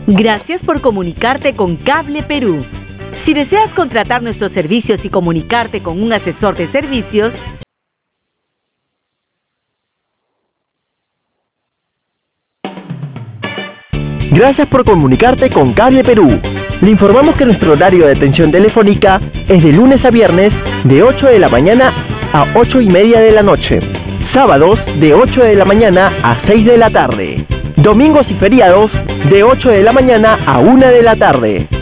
Gracias por comunicarte con Cable Perú. Si deseas contratar nuestros servicios y comunicarte con un asesor de servicios, Gracias por comunicarte con Cable Perú. Le informamos que nuestro horario de atención telefónica es de lunes a viernes de 8 de la mañana a 8:30 de la noche. Sábados de 8 de la mañana a 6 de la tarde. Domingos y feriados de 8 de la mañana a 1 de la tarde.